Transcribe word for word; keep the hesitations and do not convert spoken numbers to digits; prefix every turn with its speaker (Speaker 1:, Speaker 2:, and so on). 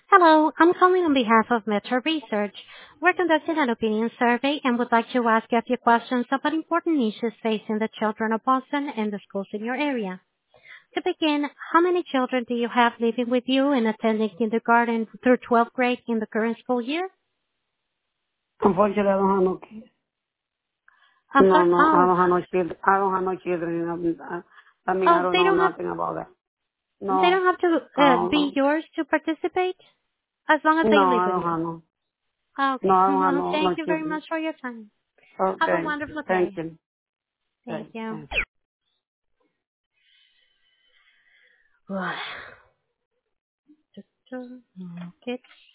Speaker 1: Hello, I'm calling on behalf of Metro Research. We're conducting an opinion survey and would like to ask you a few questions about important issues facing the children of Boston and the schools in your area. To begin, how many children do you have living with you and attending kindergarten through twelfth grade in the current school year?
Speaker 2: Unfortunately, I don't have no kids.
Speaker 1: I'm
Speaker 2: No,
Speaker 1: sorry.
Speaker 2: no, I
Speaker 1: Oh,
Speaker 2: don't have no children. I don't have no children. I I mean, I
Speaker 1: oh,
Speaker 2: don't
Speaker 1: they
Speaker 2: know
Speaker 1: don't have
Speaker 2: nothing about that.
Speaker 1: they
Speaker 2: No,
Speaker 1: don't have to
Speaker 2: I
Speaker 1: uh,
Speaker 2: don't
Speaker 1: be
Speaker 2: know.
Speaker 1: yours to participate as long as they
Speaker 2: No,
Speaker 1: live
Speaker 2: I
Speaker 1: with
Speaker 2: don't
Speaker 1: you.
Speaker 2: have no. No,
Speaker 1: Okay.
Speaker 2: I don't have
Speaker 1: Well,
Speaker 2: no,
Speaker 1: thank
Speaker 2: no
Speaker 1: you very
Speaker 2: children.
Speaker 1: much for your time. Have a
Speaker 2: Okay,
Speaker 1: wonderful
Speaker 2: thank
Speaker 1: day.
Speaker 2: you.
Speaker 1: Thank
Speaker 2: Okay,
Speaker 1: you.
Speaker 2: thank
Speaker 1: Okay.